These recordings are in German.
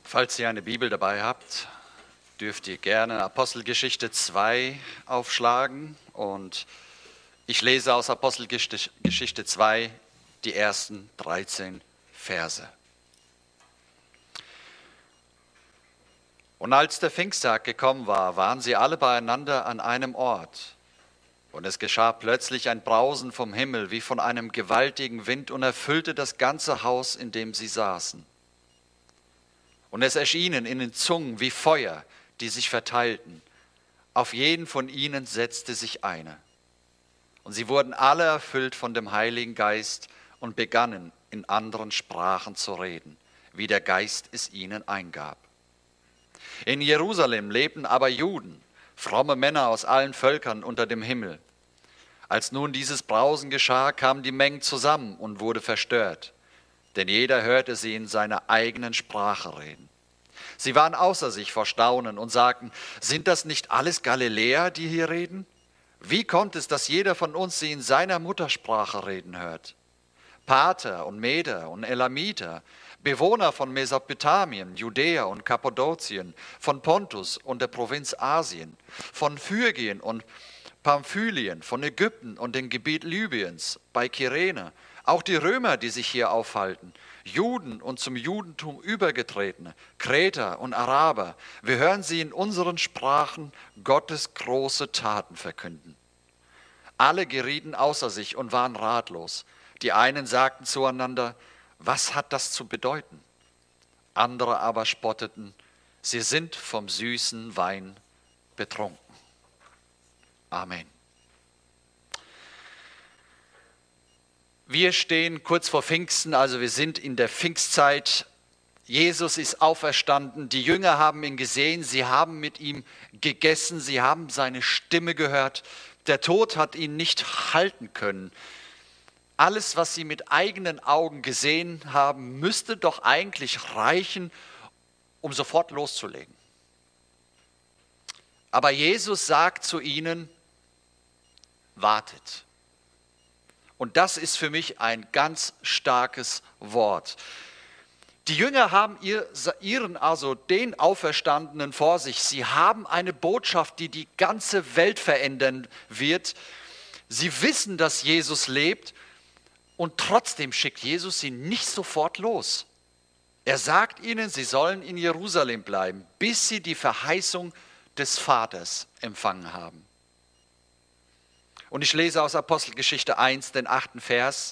Falls ihr eine Bibel dabei habt, dürft ihr gerne Apostelgeschichte 2 aufschlagen. Und ich lese aus Apostelgeschichte 2 die ersten 13 Verse. Und als der Pfingsttag gekommen war, waren sie alle beieinander an einem Ort. Und es geschah plötzlich ein Brausen vom Himmel wie von einem gewaltigen Wind und erfüllte das ganze Haus, in dem sie saßen. Und es erschienen ihnen Zungen wie Feuer, die sich verteilten. Auf jeden von ihnen setzte sich eine. Und sie wurden alle erfüllt von dem Heiligen Geist und begannen in anderen Sprachen zu reden, wie der Geist es ihnen eingab. In Jerusalem lebten aber Juden, fromme Männer aus allen Völkern unter dem Himmel. Als nun dieses Brausen geschah, kamen die Mengen zusammen und wurde verstört, denn jeder hörte sie in seiner eigenen Sprache reden. Sie waren außer sich vor Staunen und sagten: Sind das nicht alles Galiläer, die hier reden? Wie kommt es, dass jeder von uns sie in seiner Muttersprache reden hört? Parther und Meder und Elamiter, Bewohner von Mesopotamien, Judäa und Kappadokien, von Pontus und der Provinz Asien, von Phrygien und Pamphylien, von Ägypten und dem Gebiet Libyens, bei Kyrene, auch die Römer, die sich hier aufhalten, Juden und zum Judentum übergetretene, Kreter und Araber, wir hören sie in unseren Sprachen Gottes große Taten verkünden. Alle gerieten außer sich und waren ratlos. Die einen sagten zueinander: Was hat das zu bedeuten? Andere aber spotteten: Sie sind vom süßen Wein betrunken. Amen. Wir stehen kurz vor Pfingsten, also wir sind in der Pfingstzeit. Jesus ist auferstanden, die Jünger haben ihn gesehen, sie haben mit ihm gegessen, sie haben seine Stimme gehört. Der Tod hat ihn nicht halten können. Alles, was sie mit eigenen Augen gesehen haben, müsste doch eigentlich reichen, um sofort loszulegen. Aber Jesus sagt zu ihnen: Wartet. Und das ist für mich ein ganz starkes Wort. Die Jünger haben den Auferstandenen vor sich. Sie haben eine Botschaft, die die ganze Welt verändern wird. Sie wissen, dass Jesus lebt, und trotzdem schickt Jesus sie nicht sofort los. Er sagt ihnen, sie sollen in Jerusalem bleiben, bis sie die Verheißung des Vaters empfangen haben. Und ich lese aus Apostelgeschichte 1, den 8. Vers.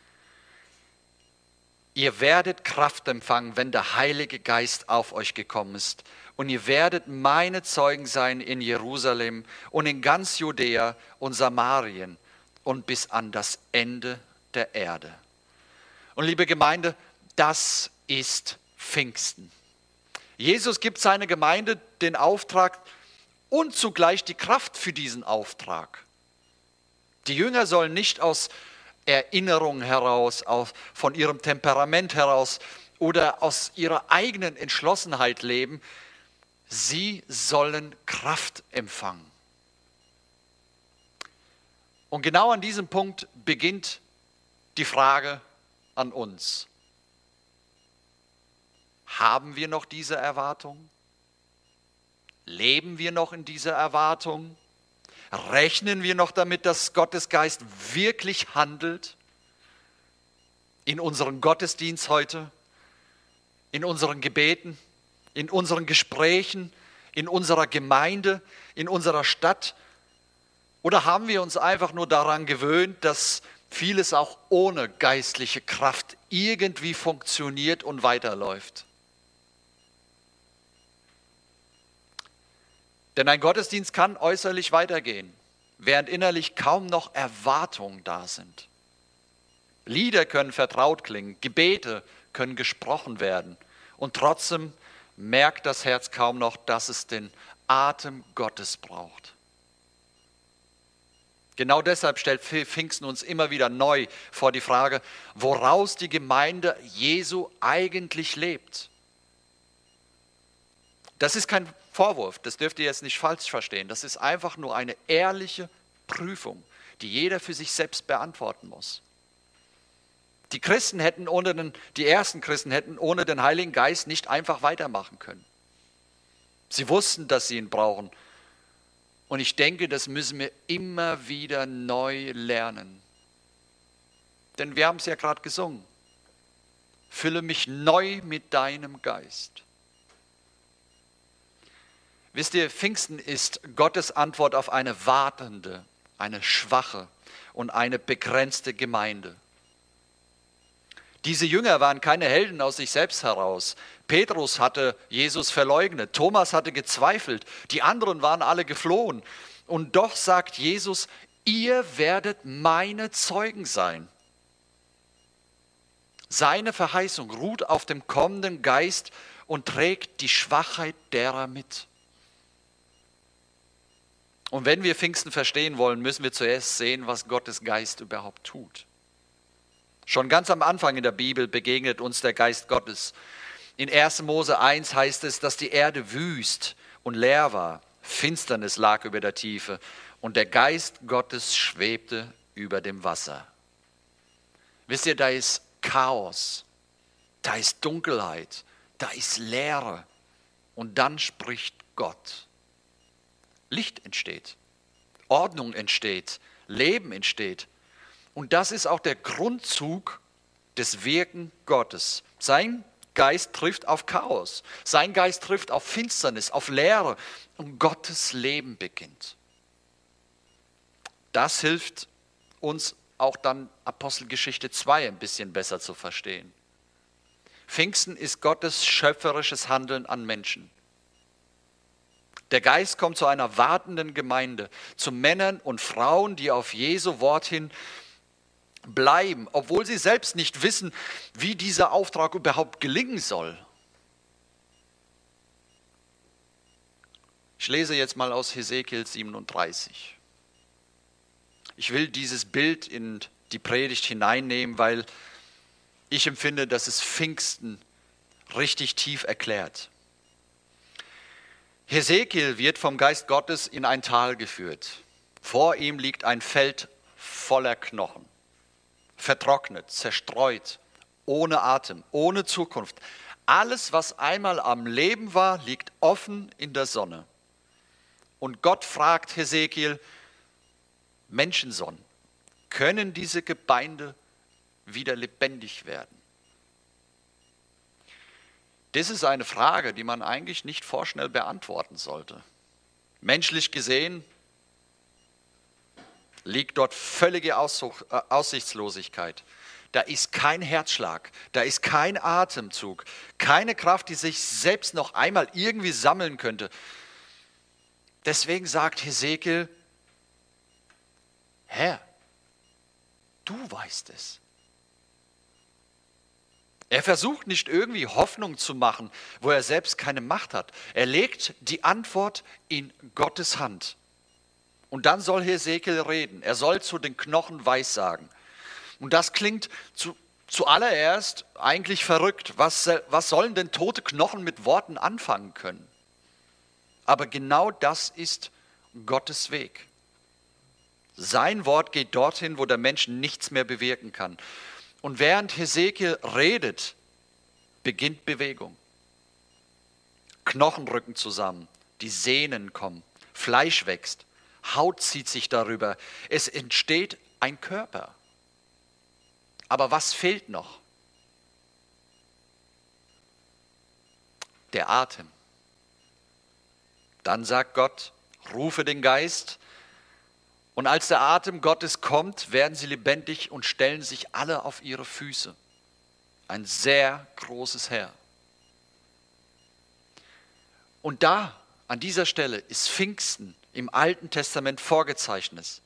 Ihr werdet Kraft empfangen, wenn der Heilige Geist auf euch gekommen ist. Und ihr werdet meine Zeugen sein in Jerusalem und in ganz Judäa und Samarien und bis an das Ende der Erde. Und liebe Gemeinde, das ist Pfingsten. Jesus gibt seiner Gemeinde den Auftrag und zugleich die Kraft für diesen Auftrag. Die Jünger sollen nicht aus Erinnerung heraus, von ihrem Temperament heraus oder aus ihrer eigenen Entschlossenheit leben. Sie sollen Kraft empfangen. Und genau an diesem Punkt beginnt die Frage an uns. Haben wir noch diese Erwartung? Leben wir noch in dieser Erwartung? Rechnen wir noch damit, dass Gottes Geist wirklich handelt? In unserem Gottesdienst heute, in unseren Gebeten, in unseren Gesprächen, in unserer Gemeinde, in unserer Stadt? Oder haben wir uns einfach nur daran gewöhnt, dass vieles auch ohne geistliche Kraft irgendwie funktioniert und weiterläuft? Denn ein Gottesdienst kann äußerlich weitergehen, während innerlich kaum noch Erwartungen da sind. Lieder können vertraut klingen, Gebete können gesprochen werden und trotzdem merkt das Herz kaum noch, dass es den Atem Gottes braucht. Genau deshalb stellt Pfingsten uns immer wieder neu vor die Frage, woraus die Gemeinde Jesu eigentlich lebt. Das ist kein Vorwurf, das dürft ihr jetzt nicht falsch verstehen. Das ist einfach nur eine ehrliche Prüfung, die jeder für sich selbst beantworten muss. Die ersten Christen hätten ohne den Heiligen Geist nicht einfach weitermachen können. Sie wussten, dass sie ihn brauchen. Und ich denke, das müssen wir immer wieder neu lernen. Denn wir haben es ja gerade gesungen. Fülle mich neu mit deinem Geist. Wisst ihr, Pfingsten ist Gottes Antwort auf eine wartende, eine schwache und eine begrenzte Gemeinde. Diese Jünger waren keine Helden aus sich selbst heraus. Petrus hatte Jesus verleugnet, Thomas hatte gezweifelt, die anderen waren alle geflohen. Und doch sagt Jesus, ihr werdet meine Zeugen sein. Seine Verheißung ruht auf dem kommenden Geist und trägt die Schwachheit derer mit. Und wenn wir Pfingsten verstehen wollen, müssen wir zuerst sehen, was Gottes Geist überhaupt tut. Schon ganz am Anfang in der Bibel begegnet uns der Geist Gottes. In 1. Mose 1 heißt es, dass die Erde wüst und leer war. Finsternis lag über der Tiefe und der Geist Gottes schwebte über dem Wasser. Wisst ihr, da ist Chaos, da ist Dunkelheit, da ist Leere. Und dann spricht Gott. Licht entsteht, Ordnung entsteht, Leben entsteht. Und das ist auch der Grundzug des Wirken Gottes. Sein Geist trifft auf Chaos, sein Geist trifft auf Finsternis, auf Leere und Gottes Leben beginnt. Das hilft uns auch dann Apostelgeschichte 2 ein bisschen besser zu verstehen. Pfingsten ist Gottes schöpferisches Handeln an Menschen. Der Geist kommt zu einer wartenden Gemeinde, zu Männern und Frauen, die auf Jesu Wort hin bleiben, obwohl sie selbst nicht wissen, wie dieser Auftrag überhaupt gelingen soll. Ich lese jetzt mal aus Hesekiel 37. Ich will dieses Bild in die Predigt hineinnehmen, weil ich empfinde, dass es Pfingsten richtig tief erklärt. Hesekiel wird vom Geist Gottes in ein Tal geführt. Vor ihm liegt ein Feld voller Knochen. Vertrocknet, zerstreut, ohne Atem, ohne Zukunft. Alles, was einmal am Leben war, liegt offen in der Sonne. Und Gott fragt Hesekiel, Menschensohn, können diese Gebeine wieder lebendig werden? Das ist eine Frage, die man eigentlich nicht vorschnell beantworten sollte. Menschlich gesehen liegt dort völlige Aussichtslosigkeit. Da ist kein Herzschlag, da ist kein Atemzug, keine Kraft, die sich selbst noch einmal irgendwie sammeln könnte. Deswegen sagt Hesekiel, Herr, du weißt es. Er versucht nicht irgendwie Hoffnung zu machen, wo er selbst keine Macht hat. Er legt die Antwort in Gottes Hand. Und dann soll Hesekiel reden. Er soll zu den Knochen weissagen. Und das klingt zuallererst eigentlich verrückt. Was sollen denn tote Knochen mit Worten anfangen können? Aber genau das ist Gottes Weg. Sein Wort geht dorthin, wo der Mensch nichts mehr bewirken kann. Und während Hesekiel redet, beginnt Bewegung. Knochen rücken zusammen, die Sehnen kommen, Fleisch wächst, Haut zieht sich darüber. Es entsteht ein Körper. Aber was fehlt noch? Der Atem. Dann sagt Gott, rufe den Geist. Und als der Atem Gottes kommt, werden sie lebendig und stellen sich alle auf ihre Füße. Ein sehr großes Heer. Und da, an dieser Stelle, ist Pfingsten im Alten Testament vorgezeichnet.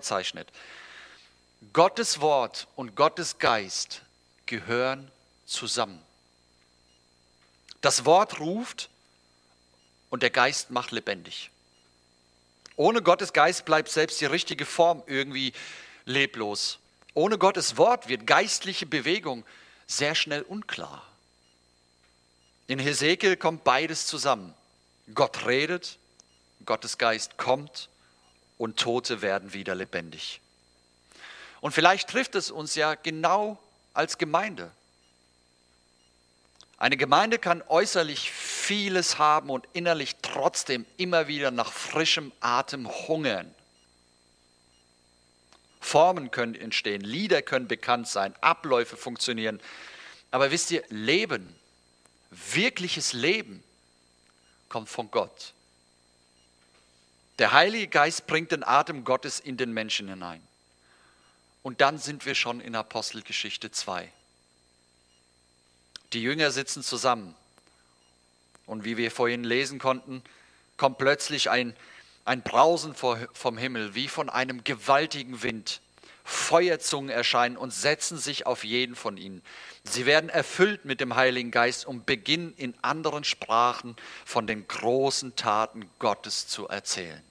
Gottes Wort und Gottes Geist gehören zusammen. Das Wort ruft und der Geist macht lebendig. Ohne Gottes Geist bleibt selbst die richtige Form irgendwie leblos. Ohne Gottes Wort wird geistliche Bewegung sehr schnell unklar. In Hesekiel kommt beides zusammen. Gott redet, Gottes Geist kommt und Tote werden wieder lebendig. Und vielleicht trifft es uns ja genau als Gemeinde. Eine Gemeinde kann äußerlich vieles haben und innerlich trotzdem immer wieder nach frischem Atem hungern. Formen können entstehen, Lieder können bekannt sein, Abläufe funktionieren. Aber wisst ihr, Leben, wirkliches Leben, kommt von Gott. Der Heilige Geist bringt den Atem Gottes in den Menschen hinein. Und dann sind wir schon in Apostelgeschichte 2. Die Jünger sitzen zusammen. Und wie wir vorhin lesen konnten, kommt plötzlich ein Brausen vom Himmel, wie von einem gewaltigen Wind. Feuerzungen erscheinen und setzen sich auf jeden von ihnen. Sie werden erfüllt mit dem Heiligen Geist und beginnen in anderen Sprachen von den großen Taten Gottes zu erzählen.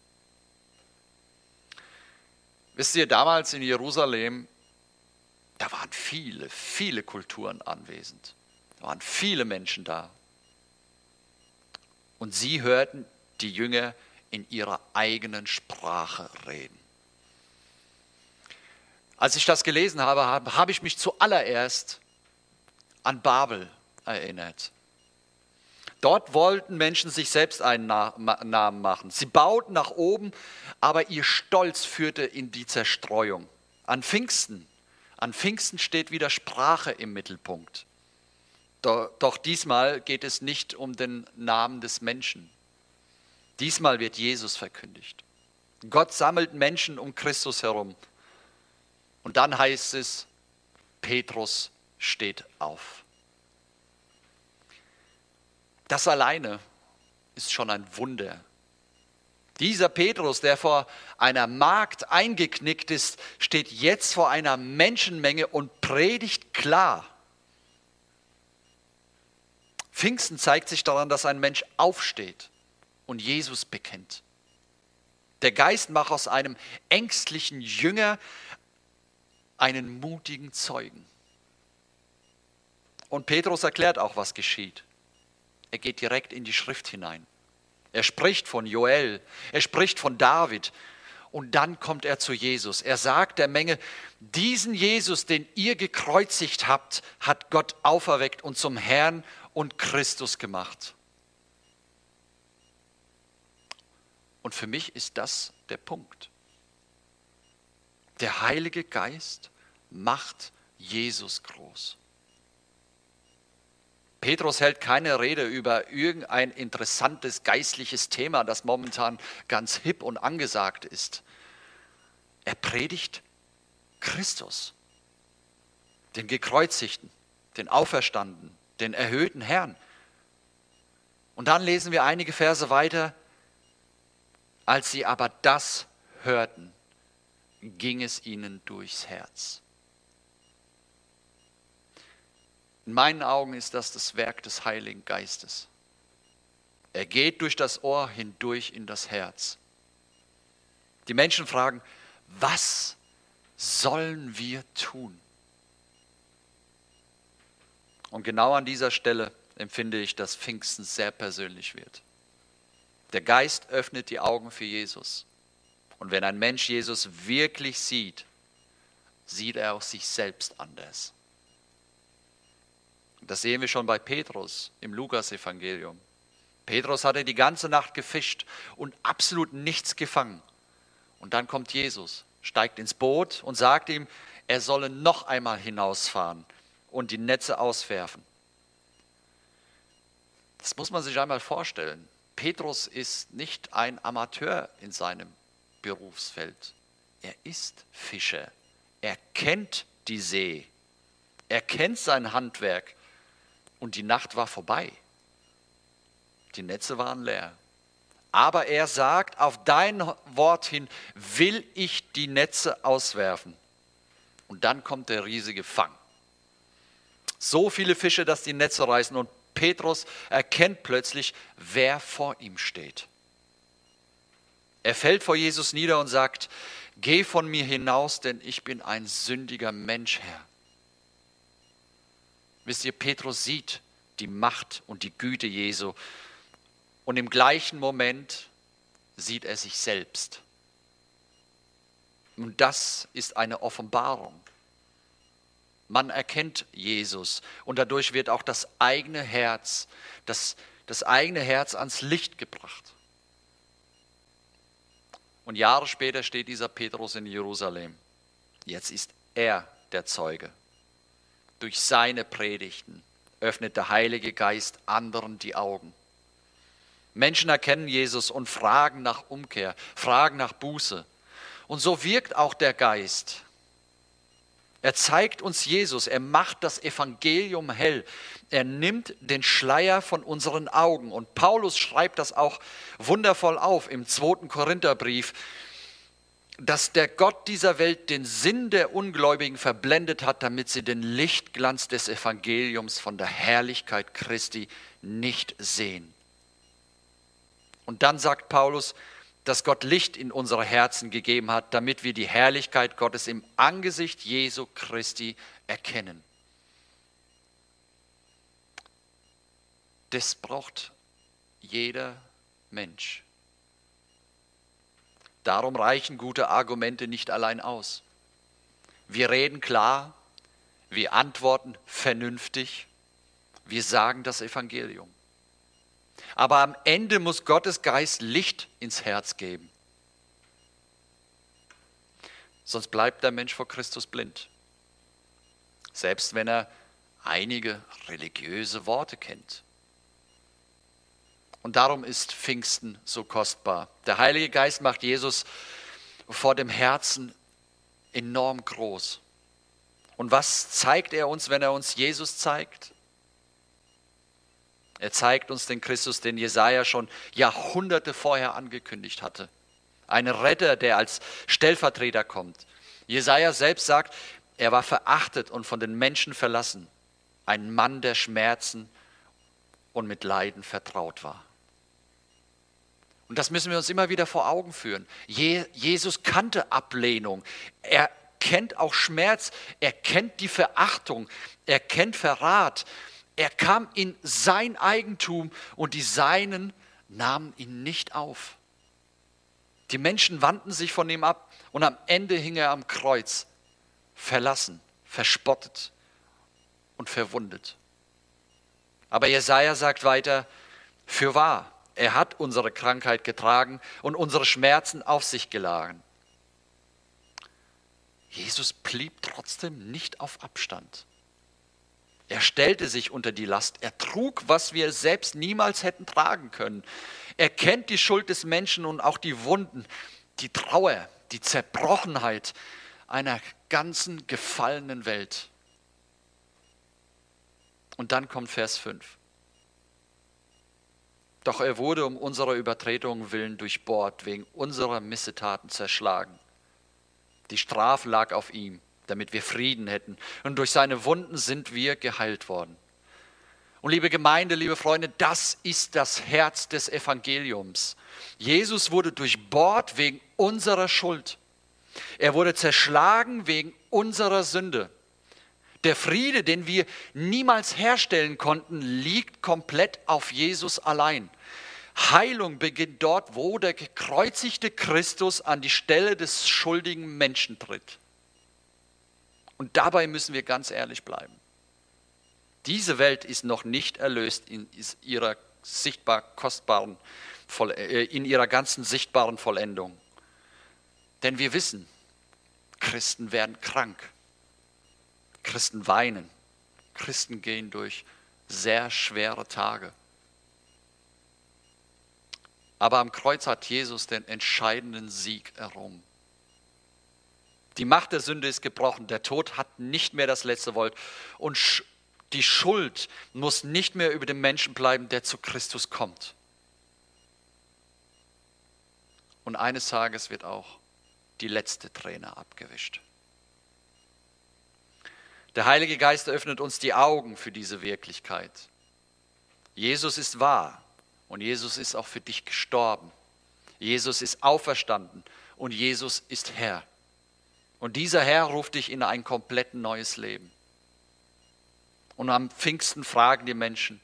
Wisst ihr, damals in Jerusalem, da waren viele, viele Kulturen anwesend. Da waren viele Menschen da. Und sie hörten die Jünger in ihrer eigenen Sprache reden. Als ich das gelesen habe, habe ich mich zuallererst an Babel erinnert. Dort wollten Menschen sich selbst einen Namen machen. Sie bauten nach oben, aber ihr Stolz führte in die Zerstreuung. An Pfingsten steht wieder Sprache im Mittelpunkt. Doch diesmal geht es nicht um den Namen des Menschen. Diesmal wird Jesus verkündigt. Gott sammelt Menschen um Christus herum. Und dann heißt es, Petrus steht auf. Das alleine ist schon ein Wunder. Dieser Petrus, der vor einer Magd eingeknickt ist, steht jetzt vor einer Menschenmenge und predigt klar. Pfingsten zeigt sich daran, dass ein Mensch aufsteht und Jesus bekennt. Der Geist macht aus einem ängstlichen Jünger einen mutigen Zeugen. Und Petrus erklärt auch, was geschieht. Er geht direkt in die Schrift hinein. Er spricht von Joel, er spricht von David und dann kommt er zu Jesus. Er sagt der Menge, diesen Jesus, den ihr gekreuzigt habt, hat Gott auferweckt und zum Herrn und Christus gemacht. Und für mich ist das der Punkt. Der Heilige Geist macht Jesus groß. Petrus hält keine Rede über irgendein interessantes geistliches Thema, das momentan ganz hip und angesagt ist. Er predigt Christus, den Gekreuzigten, den Auferstandenen, den erhöhten Herrn. Und dann lesen wir einige Verse weiter. Als sie aber das hörten, ging es ihnen durchs Herz. In meinen Augen ist das Werk des Heiligen Geistes. Er geht durch das Ohr hindurch in das Herz. Die Menschen fragen, was sollen wir tun? Und genau an dieser Stelle empfinde ich, dass Pfingsten sehr persönlich wird. Der Geist öffnet die Augen für Jesus. Und wenn ein Mensch Jesus wirklich sieht, sieht er auch sich selbst anders. Das sehen wir schon bei Petrus im Lukas-Evangelium. Petrus hatte die ganze Nacht gefischt und absolut nichts gefangen. Und dann kommt Jesus, steigt ins Boot und sagt ihm, er solle noch einmal hinausfahren und die Netze auswerfen. Das muss man sich einmal vorstellen. Petrus ist nicht ein Amateur in seinem Berufsfeld. Er ist Fischer. Er kennt die See. Er kennt sein Handwerk. Und die Nacht war vorbei. Die Netze waren leer. Aber er sagt, auf dein Wort hin will ich die Netze auswerfen. Und dann kommt der riesige Fang. So viele Fische, dass die Netze reißen. Und Petrus erkennt plötzlich, wer vor ihm steht. Er fällt vor Jesus nieder und sagt, geh von mir hinaus, denn ich bin ein sündiger Mensch, Herr. Wisst ihr, Petrus sieht die Macht und die Güte Jesu und im gleichen Moment sieht er sich selbst. Und das ist eine Offenbarung. Man erkennt Jesus und dadurch wird auch das eigene Herz ans Licht gebracht. Und Jahre später steht dieser Petrus in Jerusalem. Jetzt ist er der Zeuge. Durch seine Predigten öffnet der Heilige Geist anderen die Augen. Menschen erkennen Jesus und fragen nach Umkehr, fragen nach Buße. Und so wirkt auch der Geist. Er zeigt uns Jesus, er macht das Evangelium hell. Er nimmt den Schleier von unseren Augen. Und Paulus schreibt das auch wundervoll auf im 2. Korintherbrief, dass der Gott dieser Welt den Sinn der Ungläubigen verblendet hat, damit sie den Lichtglanz des Evangeliums von der Herrlichkeit Christi nicht sehen. Und dann sagt Paulus, dass Gott Licht in unsere Herzen gegeben hat, damit wir die Herrlichkeit Gottes im Angesicht Jesu Christi erkennen. Das braucht jeder Mensch. Darum reichen gute Argumente nicht allein aus. Wir reden klar, wir antworten vernünftig, wir sagen das Evangelium. Aber am Ende muss Gottes Geist Licht ins Herz geben. Sonst bleibt der Mensch vor Christus blind. Selbst wenn er einige religiöse Worte kennt. Und darum ist Pfingsten so kostbar. Der Heilige Geist macht Jesus vor dem Herzen enorm groß. Und was zeigt er uns, wenn er uns Jesus zeigt? Er zeigt uns den Christus, den Jesaja schon Jahrhunderte vorher angekündigt hatte. Ein Retter, der als Stellvertreter kommt. Jesaja selbst sagt, er war verachtet und von den Menschen verlassen. Ein Mann der Schmerzen und mit Leiden vertraut war. Und das müssen wir uns immer wieder vor Augen führen. Jesus kannte Ablehnung. Er kennt auch Schmerz. Er kennt die Verachtung. Er kennt Verrat. Er kam in sein Eigentum und die Seinen nahmen ihn nicht auf. Die Menschen wandten sich von ihm ab und am Ende hing er am Kreuz, verlassen, verspottet und verwundet. Aber Jesaja sagt weiter, fürwahr, er hat unsere Krankheit getragen und unsere Schmerzen auf sich geladen. Jesus blieb trotzdem nicht auf Abstand. Er stellte sich unter die Last, er trug, was wir selbst niemals hätten tragen können. Er kennt die Schuld des Menschen und auch die Wunden, die Trauer, die Zerbrochenheit einer ganzen gefallenen Welt. Und dann kommt Vers 5. Doch er wurde um unserer Übertretungen willen durchbohrt, wegen unserer Missetaten zerschlagen. Die Strafe lag auf ihm, damit wir Frieden hätten. Und durch seine Wunden sind wir geheilt worden. Und liebe Gemeinde, liebe Freunde, das ist das Herz des Evangeliums. Jesus wurde durchbohrt wegen unserer Schuld. Er wurde zerschlagen wegen unserer Sünde. Der Friede, den wir niemals herstellen konnten, liegt komplett auf Jesus allein. Heilung beginnt dort, wo der gekreuzigte Christus an die Stelle des schuldigen Menschen tritt. Und dabei müssen wir ganz ehrlich bleiben. Diese Welt ist noch nicht erlöst in ihrer ganzen sichtbaren Vollendung. Denn wir wissen, Christen werden krank. Christen weinen. Christen gehen durch sehr schwere Tage. Aber am Kreuz hat Jesus den entscheidenden Sieg errungen. Die Macht der Sünde ist gebrochen. Der Tod hat nicht mehr das letzte Wort. Und die Schuld muss nicht mehr über den Menschen bleiben, der zu Christus kommt. Und eines Tages wird auch die letzte Träne abgewischt. Der Heilige Geist öffnet uns die Augen für diese Wirklichkeit. Jesus ist wahr und Jesus ist auch für dich gestorben. Jesus ist auferstanden und Jesus ist Herr. Und dieser Herr ruft dich in ein komplett neues Leben. Und am Pfingsten fragen die Menschen,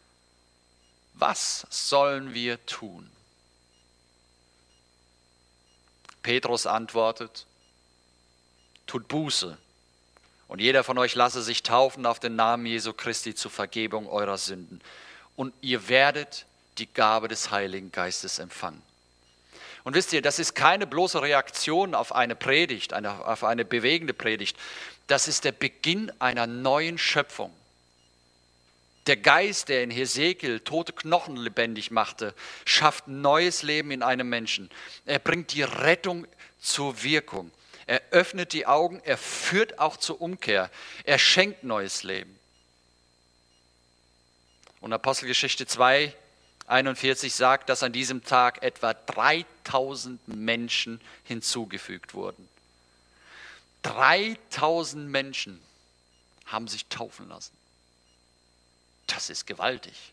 was sollen wir tun? Petrus antwortet, tut Buße Und jeder von euch lasse sich taufen auf den Namen Jesu Christi zur Vergebung eurer Sünden. Und ihr werdet die Gabe des Heiligen Geistes empfangen. Und wisst ihr, das ist keine bloße Reaktion auf eine Predigt, auf eine bewegende Predigt. Das ist der Beginn einer neuen Schöpfung. Der Geist, der in Hesekiel tote Knochen lebendig machte, schafft neues Leben in einem Menschen. Er bringt die Rettung zur Wirkung. Er öffnet die Augen, er führt auch zur Umkehr. Er schenkt neues Leben. Und Apostelgeschichte 2:41 sagt, dass an diesem Tag etwa 3000 Menschen hinzugefügt wurden. 3000 Menschen haben sich taufen lassen. Das ist gewaltig.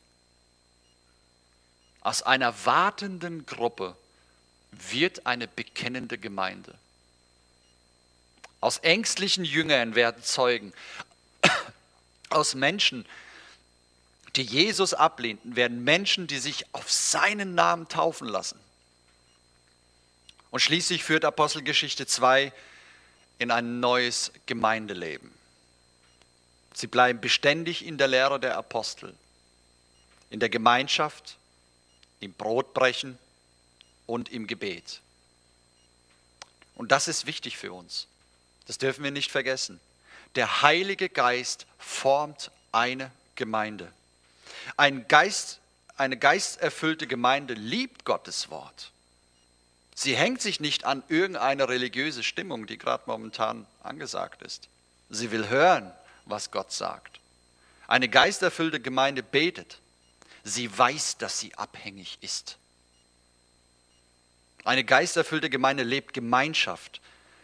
Aus einer wartenden Gruppe wird eine bekennende Gemeinde. Aus ängstlichen Jüngern werden Zeugen. Aus Menschen, die Jesus ablehnten, werden Menschen, die sich auf seinen Namen taufen lassen. Und schließlich führt Apostelgeschichte 2 in ein neues Gemeindeleben. Sie bleiben beständig in der Lehre der Apostel, in der Gemeinschaft, im Brotbrechen und im Gebet. Und das ist wichtig für uns. Das dürfen wir nicht vergessen. Der Heilige Geist formt eine Gemeinde. Eine geisterfüllte Gemeinde liebt Gottes Wort. Sie hängt sich nicht an irgendeine religiöse Stimmung, die gerade momentan angesagt ist. Sie will hören, was Gott sagt. Eine geisterfüllte Gemeinde betet. Sie weiß, dass sie abhängig ist. Eine geisterfüllte Gemeinde lebt Gemeinschaft.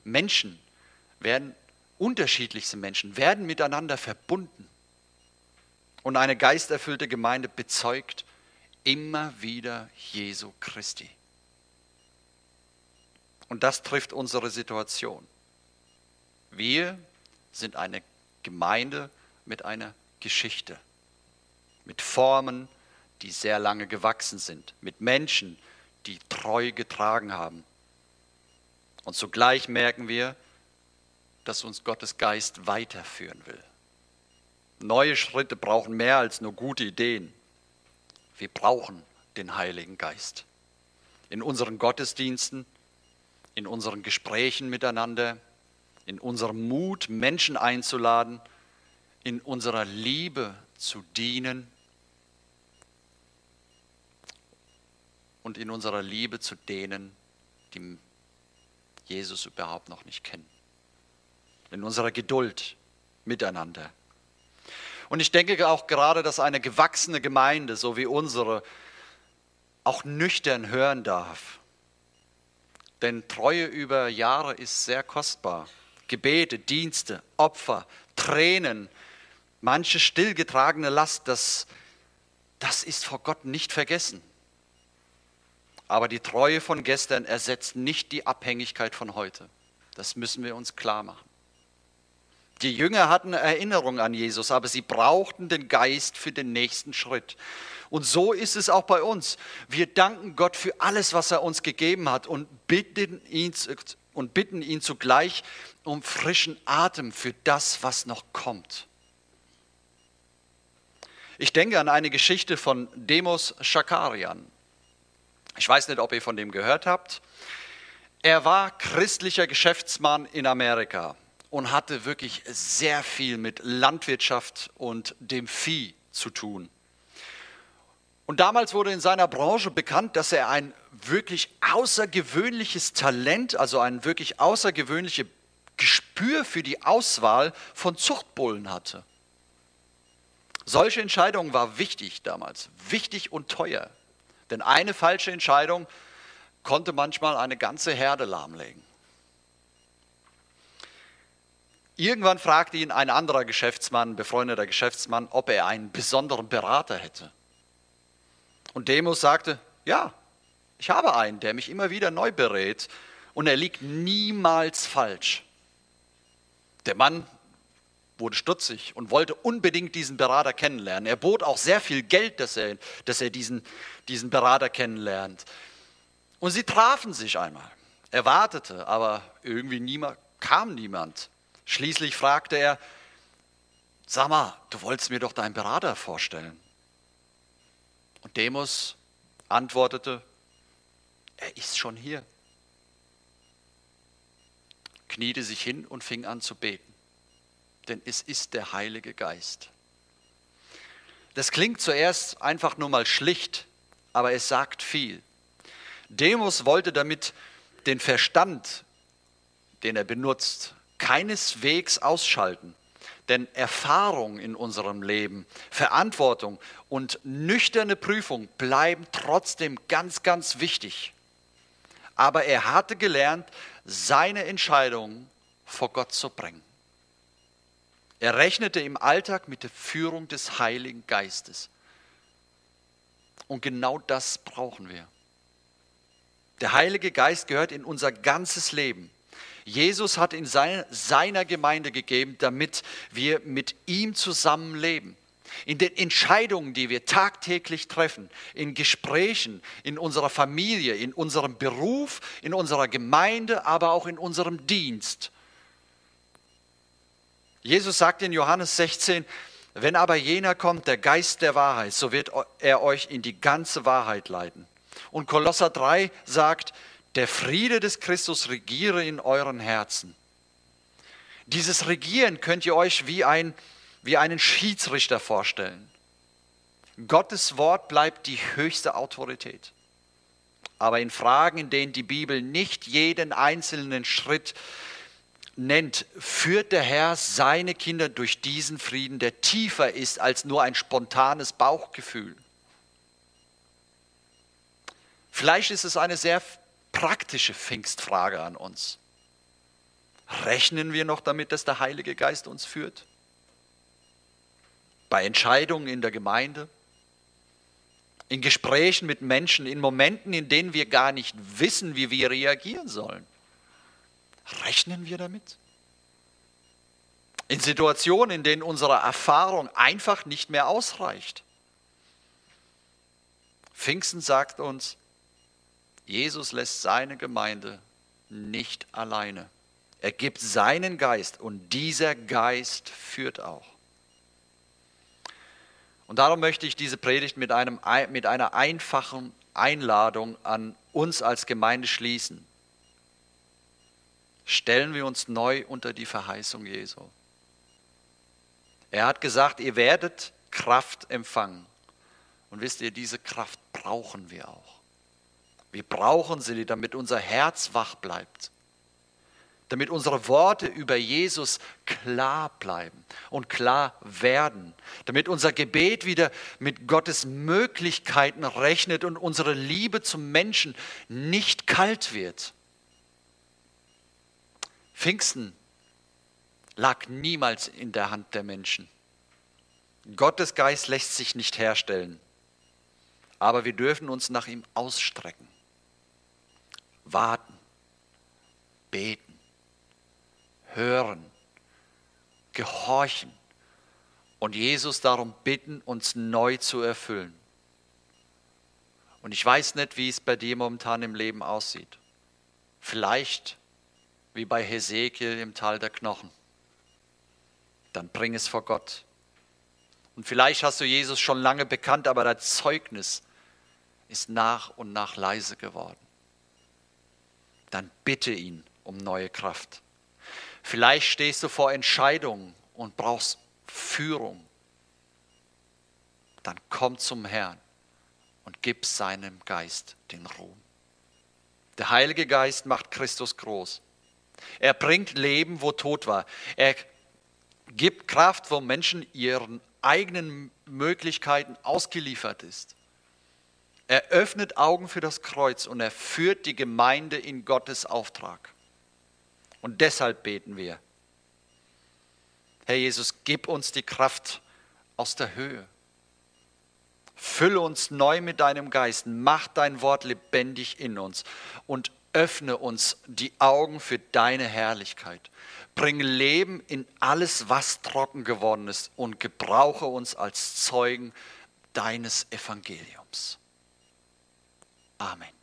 Unterschiedlichste Menschen werden miteinander verbunden. Und eine geisterfüllte Gemeinde bezeugt immer wieder Jesu Christi. Und das trifft unsere Situation. Wir sind eine Gemeinde mit einer Geschichte, mit Formen, die sehr lange gewachsen sind, mit Menschen, die treu getragen haben. Und zugleich merken wir, dass uns Gottes Geist weiterführen will. Neue Schritte brauchen mehr als nur gute Ideen. Wir brauchen den Heiligen Geist. In unseren Gottesdiensten, in unseren Gesprächen miteinander, in unserem Mut, Menschen einzuladen, in unserer Liebe zu dienen und in unserer Liebe zu denen, die Jesus überhaupt noch nicht kennen. In unserer Geduld miteinander. Und ich denke auch gerade, dass eine gewachsene Gemeinde, so wie unsere, auch nüchtern hören darf. Denn Treue über Jahre ist sehr kostbar. Gebete, Dienste, Opfer, Tränen, manche stillgetragene Last, das ist vor Gott nicht vergessen. Aber die Treue von gestern ersetzt nicht die Abhängigkeit von heute. Das müssen wir uns klar machen. Die Jünger hatten Erinnerung an Jesus, aber sie brauchten den Geist für den nächsten Schritt. Und so ist es auch bei uns. Wir danken Gott für alles, was er uns gegeben hat und bitten ihn zugleich um frischen Atem für das, was noch kommt. Ich denke an eine Geschichte von Demos Schakarian. Ich weiß nicht, ob ihr von dem gehört habt. Er war christlicher Geschäftsmann in Amerika und hatte wirklich sehr viel mit Landwirtschaft und dem Vieh zu tun. Und damals wurde in seiner Branche bekannt, dass er ein wirklich außergewöhnliches Talent, also ein wirklich außergewöhnliches Gespür für die Auswahl von Zuchtbullen hatte. Solche Entscheidung war wichtig damals, wichtig und teuer. Denn eine falsche Entscheidung konnte manchmal eine ganze Herde lahmlegen. Irgendwann fragte ihn ein anderer Geschäftsmann, befreundeter Geschäftsmann, ob er einen besonderen Berater hätte. Und Demos sagte, ja, ich habe einen, der mich immer wieder neu berät und er liegt niemals falsch. Der Mann wurde stutzig und wollte unbedingt diesen Berater kennenlernen. Er bot auch sehr viel Geld, dass er diesen Berater kennenlernt. Und sie trafen sich einmal. Er wartete, aber irgendwie kam niemand. Schließlich fragte er, sag mal, du wolltest mir doch deinen Berater vorstellen. Und Demus antwortete, er ist schon hier. Kniete sich hin und fing an zu beten, denn es ist der Heilige Geist. Das klingt zuerst einfach nur mal schlicht, aber es sagt viel. Demus wollte damit den Verstand, den er benutzt, keineswegs ausschalten. Denn Erfahrung in unserem Leben, Verantwortung und nüchterne Prüfung bleiben trotzdem ganz, ganz wichtig. Aber er hatte gelernt, seine Entscheidungen vor Gott zu bringen. Er rechnete im Alltag mit der Führung des Heiligen Geistes. Und genau das brauchen wir. Der Heilige Geist gehört in unser ganzes Leben. Jesus hat in seiner Gemeinde gegeben, damit wir mit ihm zusammen leben. In den Entscheidungen, die wir tagtäglich treffen, in Gesprächen, in unserer Familie, in unserem Beruf, in unserer Gemeinde, aber auch in unserem Dienst. Jesus sagt in Johannes 16, wenn aber jener kommt, der Geist der Wahrheit, so wird er euch in die ganze Wahrheit leiten. Und Kolosser 3 sagt, der Friede des Christus regiere in euren Herzen. Dieses Regieren könnt ihr euch wie einen Schiedsrichter vorstellen. Gottes Wort bleibt die höchste Autorität. Aber in Fragen, in denen die Bibel nicht jeden einzelnen Schritt nennt, führt der Herr seine Kinder durch diesen Frieden, der tiefer ist als nur ein spontanes Bauchgefühl. Vielleicht ist es eine sehr praktische Pfingstfrage an uns. Rechnen wir noch damit, dass der Heilige Geist uns führt? Bei Entscheidungen in der Gemeinde? In Gesprächen mit Menschen, in Momenten, in denen wir gar nicht wissen, wie wir reagieren sollen? Rechnen wir damit? In Situationen, in denen unsere Erfahrung einfach nicht mehr ausreicht? Pfingsten sagt uns, Jesus lässt seine Gemeinde nicht alleine. Er gibt seinen Geist und dieser Geist führt auch. Und darum möchte ich diese Predigt mit einer einfachen Einladung an uns als Gemeinde schließen. Stellen wir uns neu unter die Verheißung Jesu. Er hat gesagt, ihr werdet Kraft empfangen. Und wisst ihr, diese Kraft brauchen wir auch. Wir brauchen sie, damit unser Herz wach bleibt. Damit unsere Worte über Jesus klar bleiben und klar werden. Damit unser Gebet wieder mit Gottes Möglichkeiten rechnet und unsere Liebe zum Menschen nicht kalt wird. Pfingsten lag niemals in der Hand der Menschen. Gottes Geist lässt sich nicht herstellen. Aber wir dürfen uns nach ihm ausstrecken. Warten, beten, hören, gehorchen und Jesus darum bitten, uns neu zu erfüllen. Und ich weiß nicht, wie es bei dir momentan im Leben aussieht. Vielleicht wie bei Hesekiel im Tal der Knochen. Dann bring es vor Gott. Und vielleicht hast du Jesus schon lange bekannt, aber dein Zeugnis ist nach und nach leise geworden. Dann bitte ihn um neue Kraft. Vielleicht stehst du vor Entscheidungen und brauchst Führung. Dann komm zum Herrn und gib seinem Geist den Ruhm. Der Heilige Geist macht Christus groß. Er bringt Leben, wo Tod war. Er gibt Kraft, wo Menschen ihren eigenen Möglichkeiten ausgeliefert ist. Er öffnet Augen für das Kreuz und er führt die Gemeinde in Gottes Auftrag. Und deshalb beten wir. Herr Jesus, gib uns die Kraft aus der Höhe. Fülle uns neu mit deinem Geist, mach dein Wort lebendig in uns und öffne uns die Augen für deine Herrlichkeit. Bring Leben in alles, was trocken geworden ist und gebrauche uns als Zeugen deines Evangeliums. Amen.